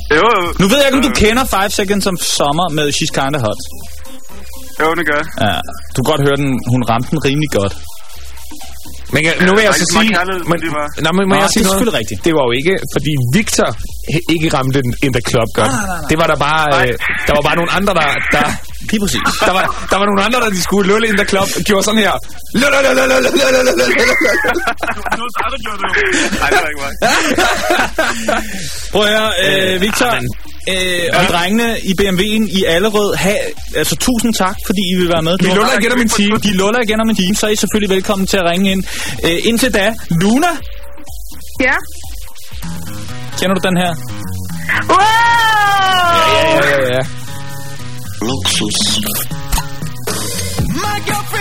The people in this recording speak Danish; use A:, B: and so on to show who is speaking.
A: Jo.
B: Nu ved jeg ikke, om du kender 5 Seconds of Summer med She's Kinda Hot.
A: Jo, det gør.
B: Ja, du kan godt høre den. Hun ramte den rimelig godt.
C: Men nu vil jeg så sige...
B: Men jeg sige noget? Rigtigt.
C: Det var jo ikke, fordi Victor ikke ramte den in the club godt. Nej. Det var der bare... der var bare nogle andre, der
B: lige præcis.
C: Der var nogle andre, der de skulle lulle in the club, gjorde sådan her.
B: Prøv at høre, Victor... og drengene i BMW'en i Allerød, altså tusind tak, fordi I vil være med.
C: Vi luller igen om en time.
B: De luller igen om en time, så er I selvfølgelig velkommen til at ringe ind. Indtil da, Luna?
D: Ja?
B: Kender du den her?
D: Wow!
C: Ja.
E: Luksus.
F: My girlfriend